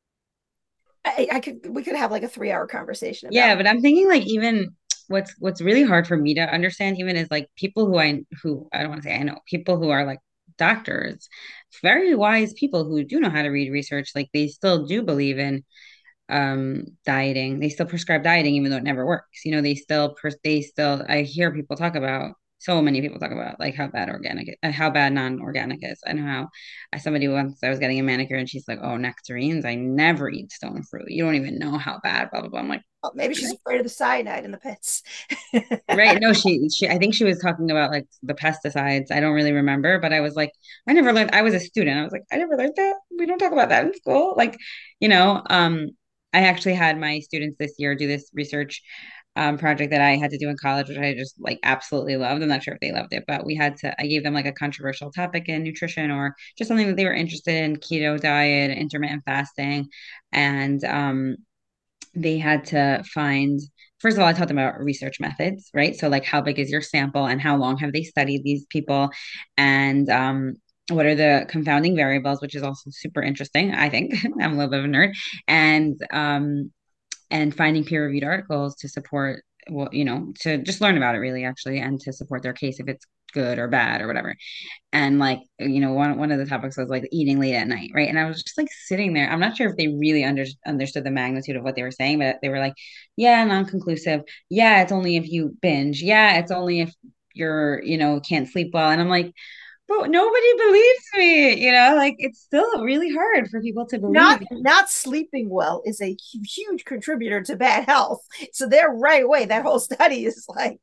I could, we could have like a 3 hour conversation Yeah, about. but I'm thinking like even what's really hard for me to understand even is like people who I don't want to say I know people who are like doctors, very wise people who do know how to read research, like they still do believe in dieting. They still prescribe dieting even though it never works. They still I hear people talk about so many people talk about like how bad non-organic is. I know how somebody once I was getting a manicure and she's like, oh, nectarines, I never eat stone fruit. You don't even know how bad, blah blah blah. I'm like, Oh, maybe she's afraid of the cyanide in the pits. right. No, she I think she was talking about like the pesticides. I don't really remember, but I was like, I never learned. I was a student. I was like, I never learned that. We don't talk about that in school. Like, you know, um, I actually had my students this year do this research project that I had to do in college, which I just like absolutely loved. I'm not sure if they loved it, but I gave them like a controversial topic in nutrition or just something that they were interested in, keto diet, intermittent fasting, and they had to find, first of all, I taught them about research methods, right? So like how big is your sample and how long have they studied these people, and what are the confounding variables, which is also super interesting, I think. I'm a little bit of a nerd. And and finding peer-reviewed articles to support, well, to just learn about it really actually, and to support their case if it's good or bad or whatever. And like, one of the topics was like eating late at night, right? And I was just like sitting there. I'm not sure if they really understood the magnitude of what they were saying, but they were like, yeah, non-conclusive. Yeah, it's only if you binge. Yeah, it's only if you're, can't sleep well. And I'm like, but nobody believes me, like it's still really hard for people to believe. Not sleeping well is a huge contributor to bad health. So they're right away. That whole study is like,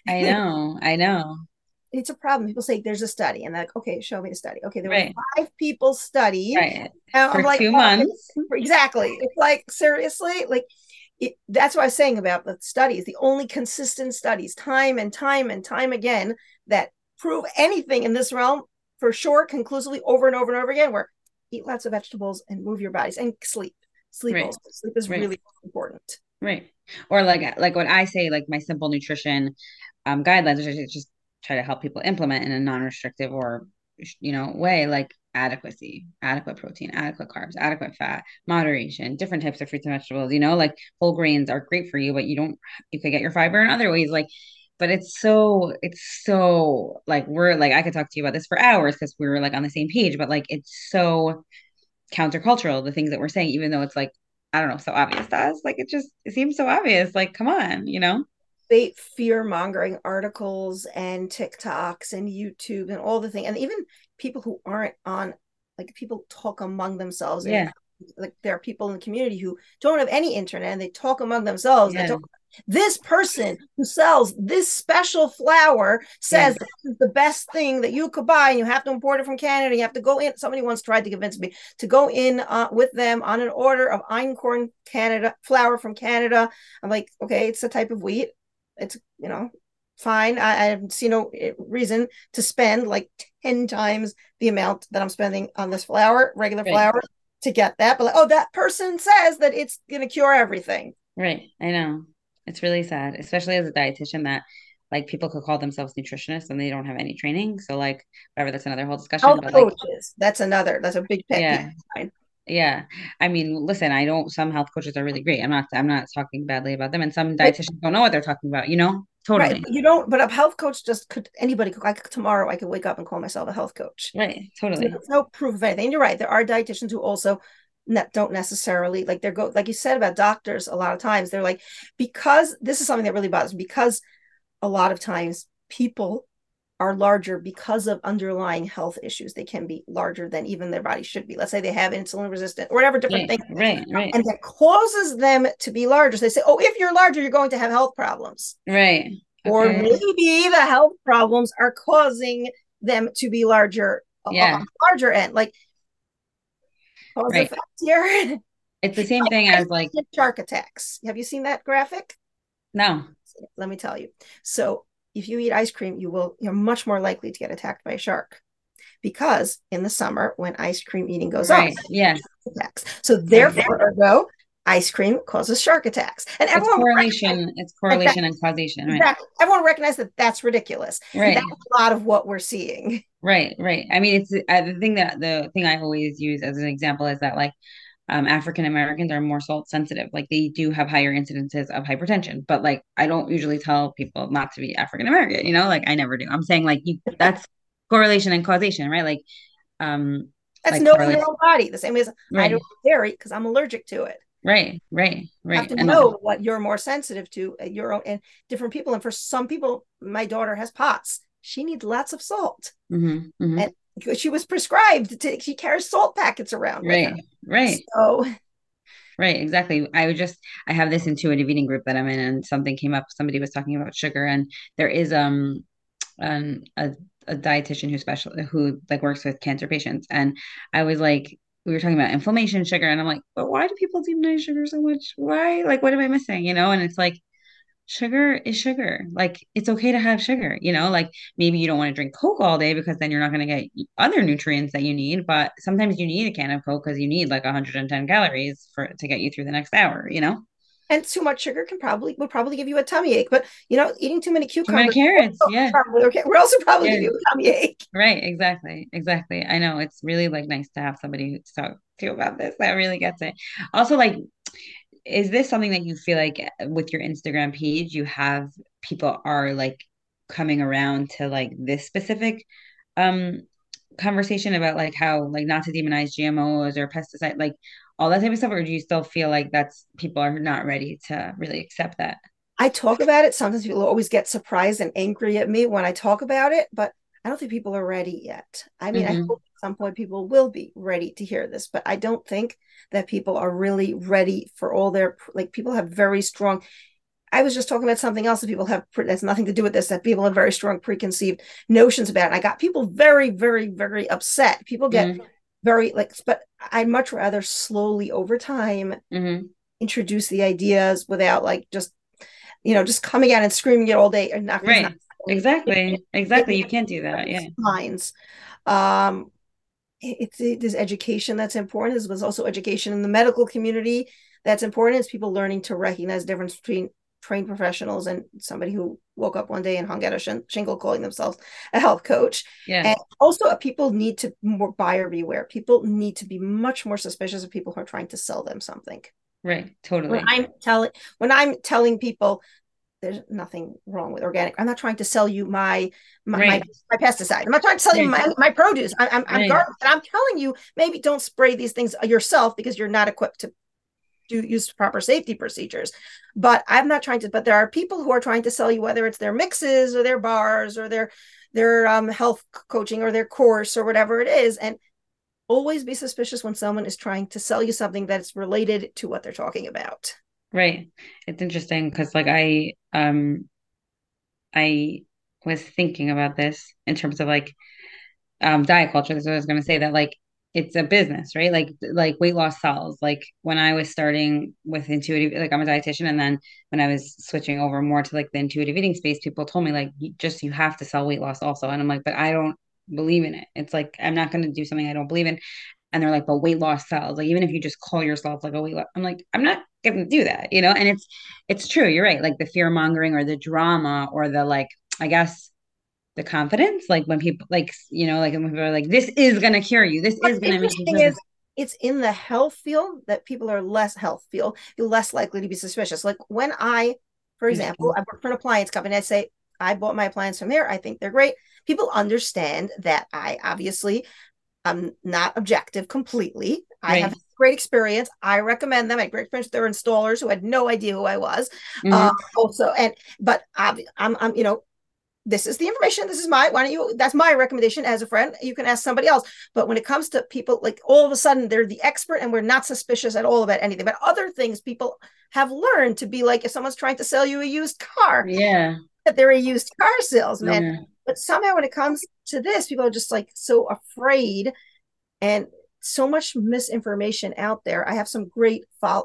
I know. it's a problem. People say there's a study, and they're like, okay, show me the study. Okay, there were Right. 5 people studied. Right. And I'm For like, two oh, months. exactly. It's like, seriously? Like, that's what I was saying about the studies, the only consistent studies, time and time and time again, that prove anything in this realm for sure, conclusively, over and over and over again, where eat lots of vegetables and move your bodies and sleep. Sleep Right. also. Sleep is Right. really important. Right. Or like what I say, like my simple nutrition guidelines, which I just try to help people implement in a non-restrictive or way, like adequacy, adequate protein, adequate carbs, adequate fat, moderation, different types of fruits and vegetables, like whole grains are great for you, but you could get your fiber in other ways. Like, but it's so like, we're like, I could talk to you about this for hours because we were like on the same page, but like it's so countercultural, the things that we're saying, even though it's like, I don't know, so obvious to us. Like it seems so obvious. Like, come on. They fear mongering articles and TikToks and YouTube and all the things, and even people who aren't on, like, people talk among themselves, and Yeah. like there are people in the community who don't have any internet, and they talk among themselves. They Yeah. talk, this person who sells this special flour Yeah. says this is the best thing that you could buy, and you have to import it from Canada. You have to go in. Somebody once tried to convince me to go in with them on an order of einkorn Canada flour from Canada. I'm like, okay, it's a type of wheat. It's, fine. I see no reason to spend like 10 times the amount that I'm spending on this flour, regular Right. flour, to get that. But like, oh, that person says that it's going to cure everything. Right. I know. It's really sad, especially as a dietitian, that like people could call themselves nutritionists and they don't have any training. So like whatever, that's another whole discussion. Health But like, coaches, that's a big pet peeve yeah. of mine. Yeah. I mean, listen, I don't, some health coaches are really great. I'm not talking badly about them. And some But, dietitians don't know what they're talking about, right. Totally. You don't, but a health coach just could, anybody could, like tomorrow, I could wake up and call myself a health coach. Right. So Totally. there's no proof of anything. And you're right. There are dietitians who also don't necessarily, like, like you said about doctors, a lot of times they're like, because this is something that really bothers me, because a lot of times people are larger because of underlying health issues. They can be larger than even their body should be. Let's say they have insulin resistant or whatever different Right. thing. Right. Right. And that causes them to be larger. So they say, oh, if you're larger, you're going to have health problems. Right. Or Okay. maybe the health problems are causing them to be larger, Yeah. on the larger end. Like, cause Right. effect here. It's the same thing as like, Shark attacks. Have you seen that graphic? no. Let me tell you. So if you eat ice cream, you're much more likely to get attacked by a shark, because in the summer when ice cream eating goes up, Right. Yes. attacks. So therefore, ergo, ice cream causes shark attacks, and It's everyone correlation. It's like that. correlation and causation. Right. Exactly. Everyone recognizes that that's ridiculous. And Right. that's a lot of what we're seeing. Right. Right. I mean, it's the thing I always use as an example is that like African Americans are more salt sensitive. Like they do have higher incidences of hypertension, but like I don't usually tell people not to be African American, like I never do. I'm saying like that's correlation and causation, right? That's Like knowing correlation. your own body. The same way as I Right. don't eat dairy because I'm allergic to it. Right. Right. You have Right. to And know what you're more sensitive to, your own and different people. And for some people, my daughter has POTS. She needs lots of salt. mm-hmm. And she was prescribed she carries salt packets around with her. Right. Right. So Right, exactly. I have this intuitive eating group that I'm in, and something came up. Somebody was talking about sugar, and there is an a dietitian who like works with cancer patients, and I was like, we were talking about inflammation, sugar, and I'm like, but why do people demonize sugar so much? Why? Like, what am I missing? And it's like sugar is sugar. Like it's okay to have sugar, like maybe you don't want to drink Coke all day because then you're not going to get other nutrients that you need, but sometimes you need a can of Coke because you need like 110 calories to get you through the next hour. and too much sugar would probably give you a tummy ache. But eating too many Too many cucumbers carrots, yeah. probably okay. We're also probably Yeah. give you a tummy ache. Right, exactly. Exactly. I know it's really like nice to have somebody to talk to about this that really gets it. Also, like is this something that you feel like with your Instagram page, you have people are like coming around to like this specific um conversation about like how like not to demonize GMOs or pesticide, like all that type of stuff, or do you still feel like that's people are not ready to really accept that? I talk about it. Sometimes people always get surprised and angry at me when I talk about it, but I don't think people are ready yet. I mean, I Hmm. hope at some point people will be ready to hear this, but I don't think that people are really ready for all their, like, people have very strong. I was just talking about something else that people have that's nothing to do with this, that people have very strong preconceived notions about it. And I got people very, very, very upset. People get Hmm. very like, but I'd much rather slowly over time Hmm. introduce the ideas without like just just coming out and screaming it all day and not is not Right. Exactly. Exactly. getting You can't do that. Yeah. minds. Um, there's education that's important. There's also education in the medical community that's important. It's people learning to recognize the difference between trained professionals and somebody who woke up one day and hung out a shingle calling themselves a health coach. Yeah. And also, people need to more buyer beware. People need to be much more suspicious of people who are trying to sell them something. Right. When Totally. I'm telling when I'm telling people there's nothing wrong with organic. I'm not trying to sell you my Right. my pesticide. I'm not trying to sell you Right. my produce. I'm Right. garbage. And I'm telling you, maybe don't spray these things yourself because you're not equipped to use proper safety procedures. But I'm not trying to. But there are people who are trying to sell you, whether it's their mixes or their bars or their health coaching or their course or whatever it is. And always be suspicious when someone is trying to sell you something that's related to what they're talking about. Right. It's interesting because like I was thinking about this in terms of like diet culture. That's what I was going to say, that like it's a business, right? Like weight loss sells. Like when I was starting with intuitive, like I'm a dietitian, and then when I was switching over more to like the intuitive eating space, people told me like you have to sell weight loss also, and I'm like, but I don't believe in it. It's like I'm not going to do something I don't believe in. And they're like, but weight loss sells. Like even if you just call yourself like a weight loss, I'm like, I'm not going to do that, you know. And it's true. You're right. Like the fear mongering or the drama or the like, I guess the confidence, like when people like, like when people are like, this is gonna cure you, this What's is gonna make you interesting feel this. is it's in the health field that people are less health field, you're less likely to be suspicious. Like when for example, Interesting. I work for an appliance company, I say, I bought my appliance from there. I think they're great. People understand that I obviously I'm not objective completely. I have Right. great experience. I recommend them. I had great experience with their installers who had no idea who I was. Hmm. Also, and but I'm this is the information. This is why don't you, that's my recommendation as a friend. You can ask somebody else. But when it comes to people, like all of a sudden they're the expert and we're not suspicious at all about anything. But other things people have learned to be like, if someone's trying to sell you a used car, Yeah. that they're a used car salesman. Yeah. But somehow when it comes to this, people are just like so afraid and so much misinformation out there. I have some great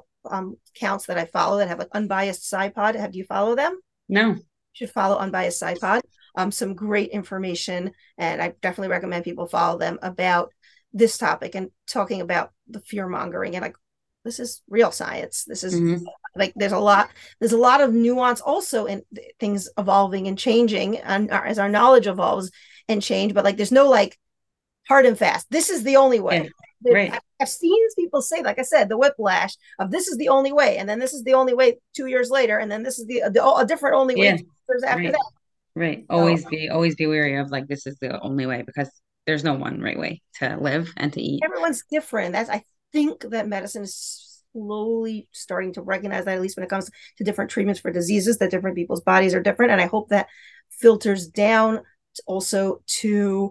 accounts that I follow that have like unbiased SciPod. Do you follow them? No. Should follow Unbiased SciPod. Some great information, and I definitely recommend people follow them about this topic and talking about the fear mongering and like this is real science. This is Hmm. like there's a lot of nuance also in things evolving and changing and as our knowledge evolves and change. But like there's no like hard and fast. This is the only Yeah. way. Right. I've seen people say, like I said, the whiplash of this is the only way, and then this is the only way 2 years later, and then this is a different only way Yeah. 2 years after Right. that. Right. So Always be wary of like this is the only way, because there's no one right way to live and to eat. everyone's different. I think that medicine is slowly starting to recognize that, at least when it comes to different treatments for diseases, that different people's bodies are different, and I hope that filters down also to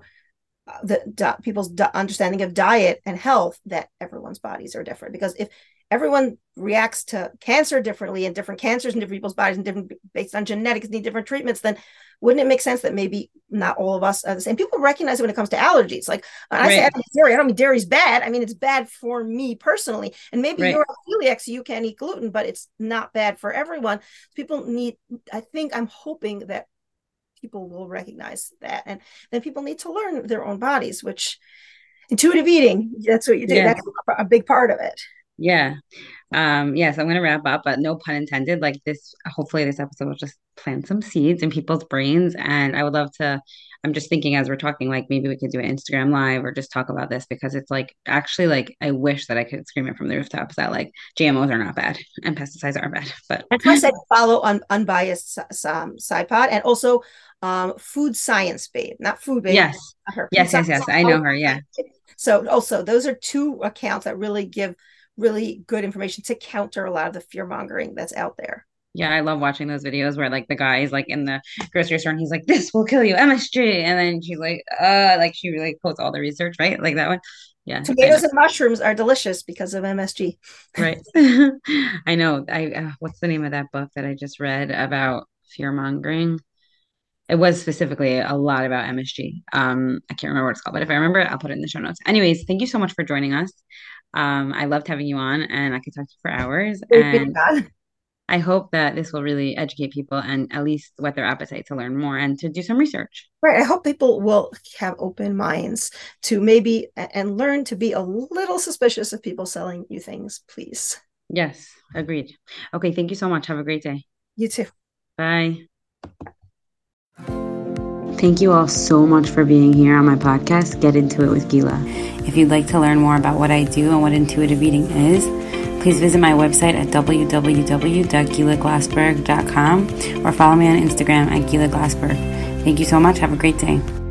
people's understanding of diet and health, that everyone's bodies are different. Because if everyone reacts to cancer differently and different cancers in different people's bodies and different based on genetics need different treatments, then wouldn't it make sense that maybe not all of us are the same? People recognize it when it comes to allergies. Like when I say I Right. don't eat dairy, I don't mean dairy's bad. I mean it's bad for me personally. And maybe you're Right. a celiac, so you can't eat gluten, but it's not bad for everyone. People need, I'm hoping that people will recognize that, and then people need to learn their own bodies, which intuitive eating, that's what you do, Yeah. that's a big part of it. Yeah. Yes, I'm gonna wrap up, but no pun intended. Like this, hopefully this episode will just plant some seeds in people's brains. And I would love to, I'm just thinking as we're talking, like maybe we could do an Instagram live or just talk about this because it's like actually like I wish that I could scream it from the rooftops that like GMOs are not bad and pesticides are bad. But That's why I said follow on Unbiased Side Pod and also Food Science Babe, not Food Babe, yes, not her, Food yes, yes, Science. yes. I know her. Yeah. So also those are two accounts that really give really good information to counter a lot of the fear mongering that's out there. Yeah, I love watching those videos where like the guy is like in the grocery store and he's like, "This will kill you, MSG," and then she's like she really quotes all the research, right? Like that one. Yeah, I know. Tomatoes and mushrooms are delicious because of MSG. Right. I know. I what's the name of that book that I just read about fear mongering? It was specifically a lot about MSG. I can't remember what it's called, but if I remember it, I'll put it in the show notes. Anyways, thank you so much for joining us. I loved having you on, and I could talk to you for hours. Great being And on. I hope that this will really educate people and at least whet their appetite to learn more and to do some research. Right. I hope people will have open minds to maybe and learn to be a little suspicious of people selling you things, please. Yes, agreed. Okay, thank you so much. Have a great day. You too. Bye. Thank you all so much for being here on my podcast, Get Into It with Gila. If you'd like to learn more about what I do and what intuitive eating is, please visit my website at www.gilaglassberg.com or follow me on Instagram at Gila Glassberg. Thank you so much. Have a great day.